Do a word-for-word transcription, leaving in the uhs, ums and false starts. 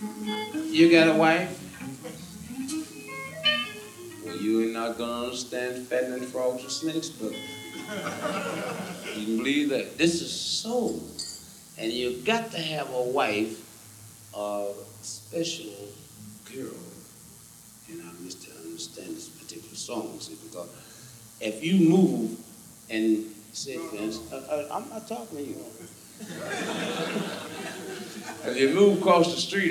You got a wife? Well, you ain't not gonna understand fattening frogs and snakes, but you can believe that. This is soul. And you got to have a wife, a special girl. And I must understand this particular song, see, because if you move and say, for instance, uh, uh, I'm not talking to you. If you move across the street